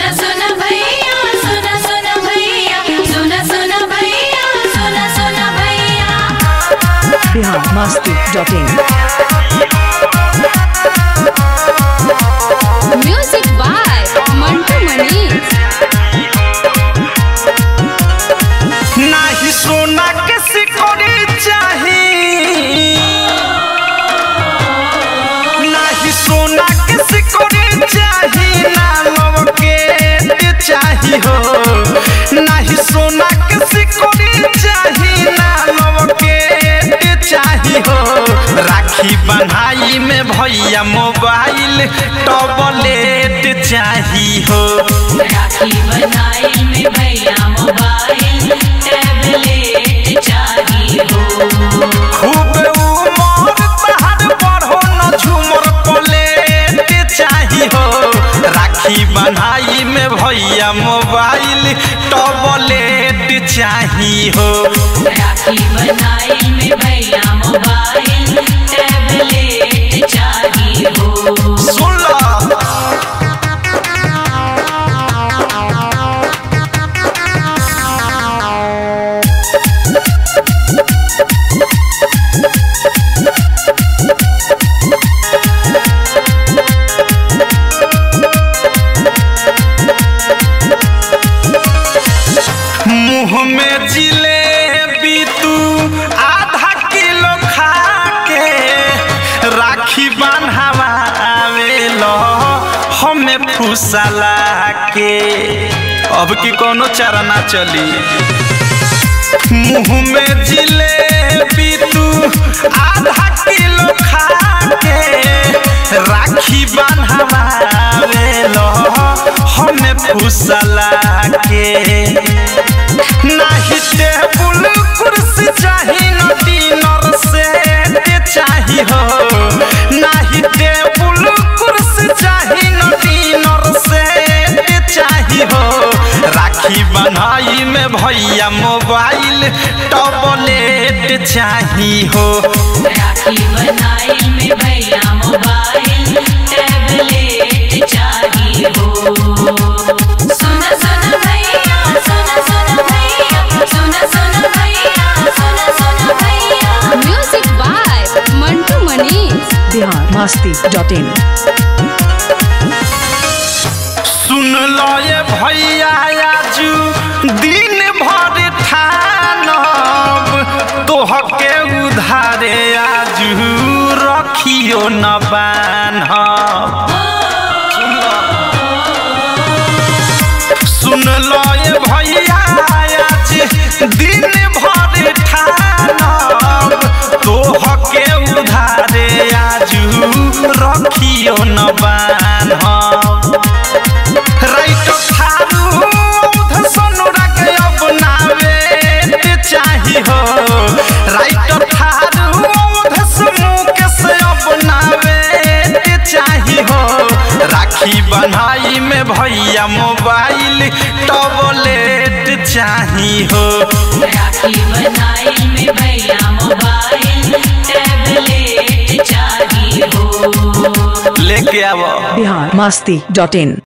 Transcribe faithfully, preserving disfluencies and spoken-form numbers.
सुना सुना भैया सुना सुना भैया सुना सुना भैया सुना सुना भैया Bihar Masti dot in. Music by Mantu Manish. नाही सोना के सिकोड़ी चाही, नाही सोना के सिकोड़ी चाही, ना लवकेट चाही हो। नाही सोना के सिकोड़ी चाही, ना लवकेट चाही हो। राखी बन्हाई में भैया मोबाइल टॉबलेट चाही हो। राखी बन्हाई में भैया मोबाइल टैबलेट चाहिए हो। खूब उमर तहर बढ़ो न झूमर प्लेट चाही हो। राखी बन्हाई में भैया मोबाइल टॉबलेट चाही हो। राखी बन्हाई में भैया मोबाइल टैबलेट चाहिए हो। सुन लो मुँह में जिलेबी तू आधा किलो खा के राखी बन्हावेलो हमें फुसला के। अब की कोनो चारा ना चली। मुँह में जिलेबी तू आधा किलो खा के राखी बन्हावेलो हमें फुसला के। नाही टेबुल कुर्सी चाही, न डिनर सेट चाही हो। नाही टेबुल कुर्सी चाही, न डिनर सेट चाही हो। राखी बन्हाई में भैया मोबाइल टॉबलेट चाही हो। राखी बन्हाई में भैया मोबाइल टैबलेट चाहिए हो। सुना सुना भैया सुना सुना भैया सुना सुना भैया सुना सुना भैया। Music by Mantu Manish. Bihar Masti dot in. सुन लो ये भैया आजू दिन भर ठानब तोहके उधारे आजू रखियो न बान्हब। सुन लो ये भैया आज दिन भर ठानब तोहके उधारे आजू रखियो न बान्हब। राइट थारू औध सोनुरा के अपनावेट चाही हो। राइट थारू औध समूह के से अपनावेट चाही हो। राखी बन्हाई में भैया मोबाइल टॉबलेट चाही हो। राखी बन्हाई में भैया मोबाइल टैबलेट चाहिए हो। लेके आवो बिहार मस्ती डॉट इन।